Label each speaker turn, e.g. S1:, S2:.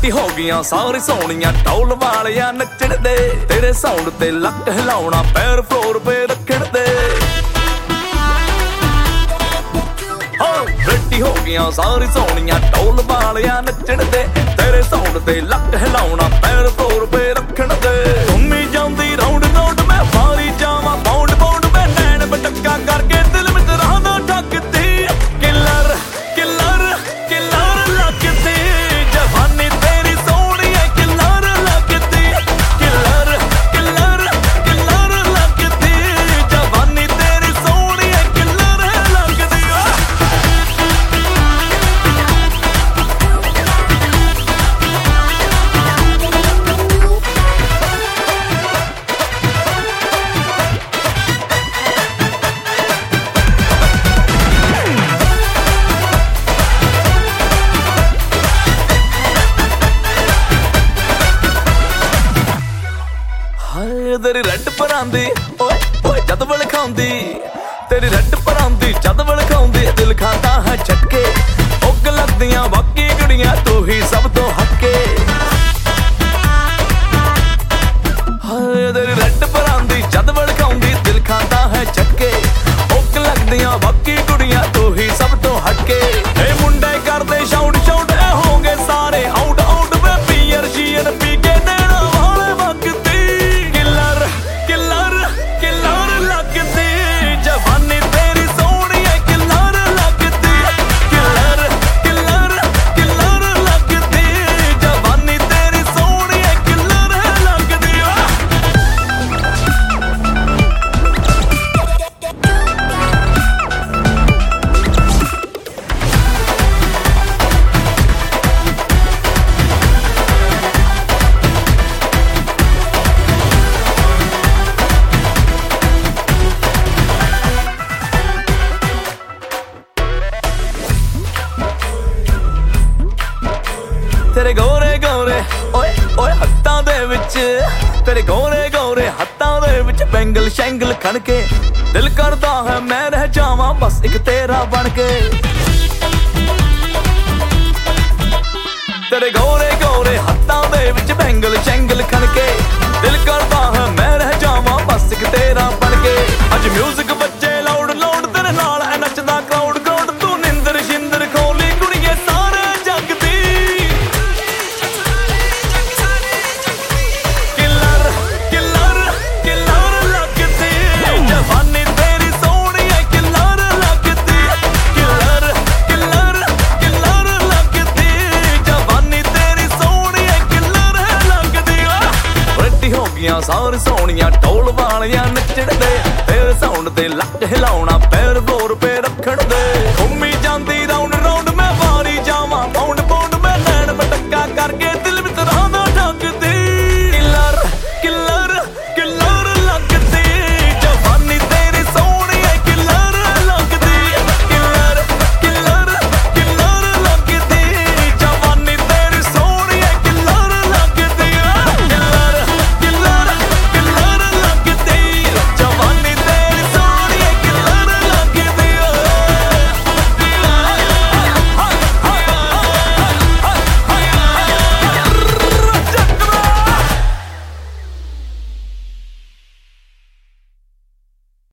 S1: ready ਹੋ ਗਈਆਂ ਸਾਰੀ ਸੋਹਣੀਆਂ ਢੋਲ ਵਾਲਿਆਂ ਨੱਚਣ ਦੇ ਤੇਰੇ ਸਾਊਂਡ ਤੇ ਲੱਕ ਹਿਲਾਉਣਾ ਪੈਰ ਫਲੋਰ ਪੇ ਰੱਖਣ ਦੇ ਰੈਡੀ ਹੋ ਗਈਆਂ ਸਾਰੀ ਸੋਹਣੀਆਂ ਢੋਲ ਵਾਲਿਆਂ ਨੱਚਣ ਦੇ ਤੇਰੇ ਸਾਊਂਡ ਤੇ ਲੱਕ ਹਿਲਾਉਣਾ ਪੈਰ ਫਲੋਰ ਪੇ ਰੱਖਣ ਦੇ ਘੁੰਮੀ ਜਾਂਦੀ ਰਾਉਂਡ ਰਾਉਂਡ ਮੈਂ ਮਾਰੀ ਜਾਵਾਂ ਬਾਉਂਡ ਬਾਉਂਡ ਮੈਂ ਨੈਣ ਬਟੱਕਾ ਕਰਕੇ ਦਿਲ ਵਿੱਚ ਰਹਿਣਾ ਠੱਕਦੀ ਕਿਲਰ ਕਿਲਰ ਕਿਲਰ ਲੱਗਦੀ ਜਵਾਨੀ ਤੇਰੀ ਸੋਹਣੀ ਐ ਕਿਲਰ ਲੱਗਦੀ ਕਿਲਰ ਕਿਲਰ ਕਿਲਰ ਲੱਗਦੀ ਜਵਾਨੀ ਤੇਰੀ ਸੋਹਣੀ ਐ ਕਿਲਰ ਲੱਗਦੀ ਤੇਰੀ ਰੈਡ ਪਰਾਂਦੀ ਓਏ ਓਏ ਜਦ ਵਲ ਖਾਉਂਦੀ ਤੇਰੀ ਰੈਡ ਪਰਾਂਦੀ ਜਦ ਵਲ ਖਾਉਂਦੀ ਦਿਲ ਖਾਂਦਾ ਹੈ ਛੱਕੇ ਉੱਗ ਲੱਗਦੀਆਂ ਬਾਕੀ ਕੁੜੀਆਂ ਤੂੰ ਹੀ ਸਭ ਤੋਂ ਹੱਕੇ ਹਾਏ ਤੇਰੀ ਰੈਡ ਪਰਾਂਦੀ ਜਦ ਵਲ ਖਾਉਂਦੀ ਦਿਲ ਖਾਂਦਾ ਹੈ ਛੱਕੇ ਉੱਗ ਲੱਗਦੀਆਂ ਬਾਕੀ ਕੁੜੀਆਂ ਤੂੰ ਹੀ ਸਭ ਤੋਂ ਹੱਕੇ ਇਹ ਮੁੰਡੇ ਕਰਦੇ ਸ਼ਾਊਟ ਸ਼ਾਊਟ ਇਹ ਹੋਗੇ ਸਾਰੇ ਆਊਟ ਆਊਟ ਵੇ ਪੀਅਰ ਸ਼ੀਅਰ ਪੀ ਕੇ ਦੇਣਾ ਵਾਲੇ ਵਕਤੀ ਜਵਾਨੀ ਤੇਰੀ ਸੋਹਣੀ ਐ ਕਿਲਰ ਲੱਗਦੀ ਕਿਲਰ ਕਿਲਰ ਕਿਲਰ ਲੱਗਦੀ ਜਵਾਨੀ ਤੇਰੀ ਸੋਹਣੀ ਐ ਕਿਲਰ ਲੱਗਦੀ ਤੇਰੇ ਗੋਰੇ ਗੋਰੇ ਓਏ ਓਏ ਹੱਥਾਂ ਦੇ ਵਿੱਚ ਤੇਰੇ ਗੋਰੇ ਗੋਰੇ ਹੱਥਾਂ ਦੇ ਵਿੱਚ ਬੈਂਗਲ ਸ਼ੈਂਗਲ ਖਣ ਕੇ ਦਿਲ ਕਰਦਾ ਹੈ ਮੈਂ ਰਹਿ ਜਾਵਾਂ ਬਸ ਇੱਕ ਤੇਰਾ ਬਣ ਕੇ ਤੇਰੇ ਗੋਰੇ ਗੋਰੇ ਹੱਥਾਂ ਦੇ ਵਿੱਚ ਬੈਂਗਲ ਸ਼ੈਂਗਲ ਖਣ ਕੇ ਦਿਲ ਕਰਦਾ ਹੈ ਮੈਂ ਰਹਿ ਜਾਵਾਂ ਬਸ ਇੱਕ ਤੇਰਾ ਬਣ ਕੇ ਅੱਜ ਮਿਊਜ਼ਿਕ ਬੱਜੇ ਲਾਊਡ ਲਾਊਡ ਤੇਰੇ ਨਾਲ ਐ ਨੱਚਦਾ ਕਰਾਊਡ ਕਰਾਊਡ ਤੂੰ ਨਿੰਦਰ ਸ਼ਿੰਦਰ ਖੋਲੀ ਕੁੜੀਏ ਸਾਰੇ ਜੱਗ ਦੀ ਜਵਾਨੀ ਤੇਰੀ ਸੋਹਣੀ ਐ ਕਿਲਰ ਲੱਗਦੀ ਕਿਲਰ ਕਿਲਰ ਕਿਲਰ ਲੱਗਦੀ ਜਵਾਨੀ ਤੇਰੀ ਸੋਹਣੀ ਐ ਕਿਲਰ ਲੱਗਦੀ ਰੈਡੀ ਹੋ ਗਈਆਂ ਸਾਰੀ ਸੋਹਣੀਆਂ ਢੋਲ ਵਾਲਿਆਂ ਨੱਚਣ ਦੇ ਤੇਰੇ ਸਾਊਂਡ ਤੇ ਲੱਕ ਹਿਲਾਉਣਾ